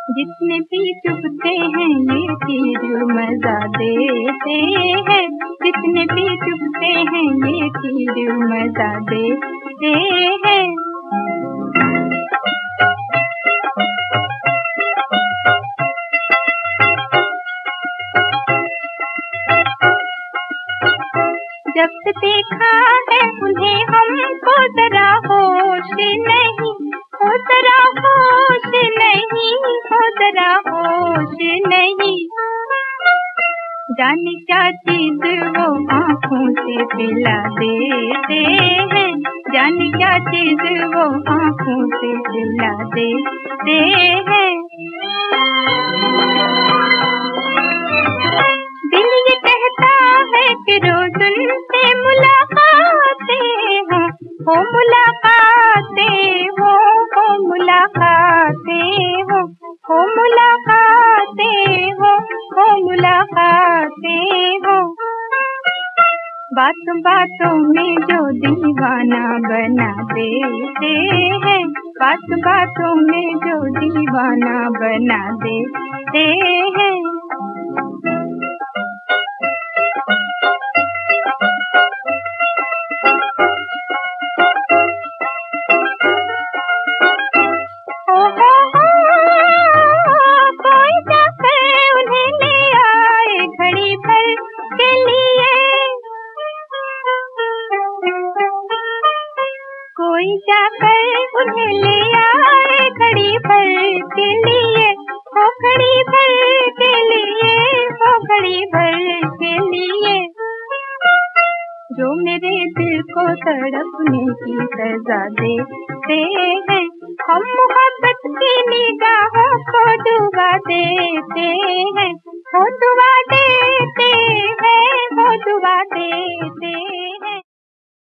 जितने भी चुभते हैं ये तीर मजा देते हैं, जितने भी चुभते हैं ये तीर मजा देते हैं। जब से देखा है उन्हें हमको जरा होश नहीं, हो जरा होश नहीं, हो जरा होश नहीं। जाने क्या चीज वो आँखों से पिला देते हैं, जाने क्या चीज वो आँखों से पिला देते हैं। दिल ये कहता है कि रोज उनसे मुलाकातें हो मुलाकातें हो मुलाकातें हो मुलाकातें हो मुलाकातें हो। बातों बातों में जो दीवाना बना देते हैं, बातों बातों में जो दीवाना बना देते हैं। कोई जाकर उन्हें ले आए घड़ी भर के लिए, कोई जाकर उन्हें ले आए घड़ी भर के लिए, हो घड़ी भर के लिए, हो घड़ी भर के लिए। जो मेरे दिल को तड़पने की सजा देते हैं, हम मोहब्बत की निगाहों को दुआ देते हैं, हो दुआ देते हैं, हो दुआ देते हैं।